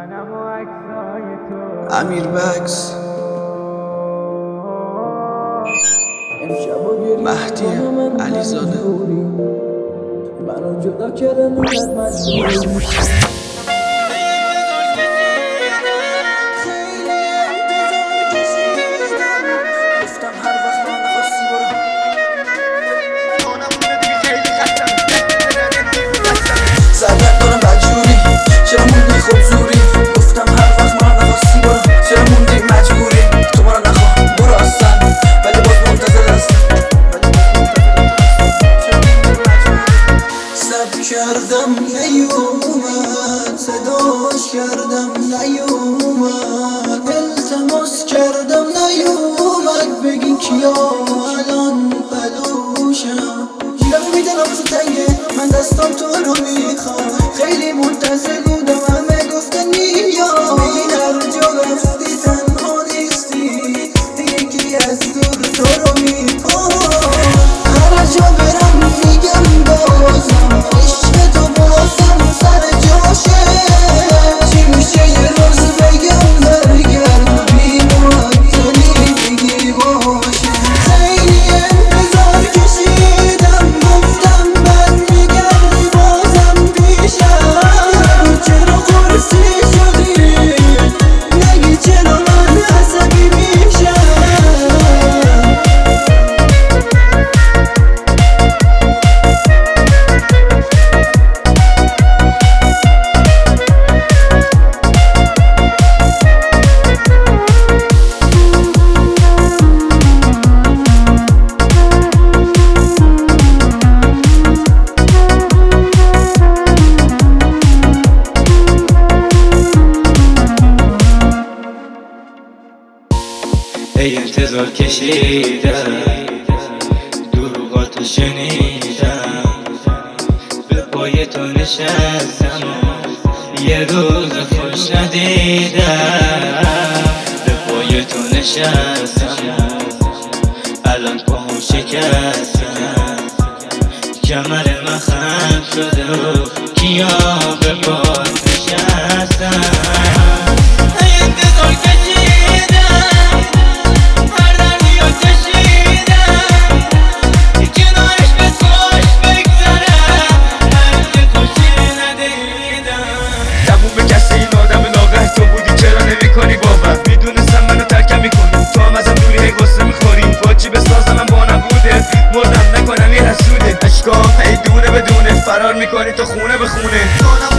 امیر بکس مهدی علیزاده منو جدا کردن مجبوری سرگرد دارم بدجوری چرا موندی خوب زوری گفتم هر وقت من نخواستی برو چرا موندی مجبوری تو منو نخواه برو اصلا ولی باز منتظر هستم سب کردم نیومد صداش کردم نیومد التماس کردم نیومد بگین کیا الان بلوشم گیرم میدن واسه تنگه من دستام تو رو میخوام خیلی منتظر بودم همه گفتن نیا بگین هر جا رفتی تنها نیستی یکی از دور تو رو میخوام هر جا برم میگم بازم عشق تو بازم سر جاشه چی میشه یه روز بگم برگرد بی معطلی بگی باشه خیلی انتظار کشیدم گفتم برمیگردی بازم پیشم چرا قرصی شدی نگی چرا من عصبی میشم ای انتظار کشیدم دروغاتو شنیدم به پای تو نشستم یه روز خوش ندیدم به پای تو نشستم الان پاهم شکستم کمر من خم شده و کیا به پای نشستم مردم نکنم یه حسوده اشکام هی دونه بدونه فرار میکنی تو خونه به خونه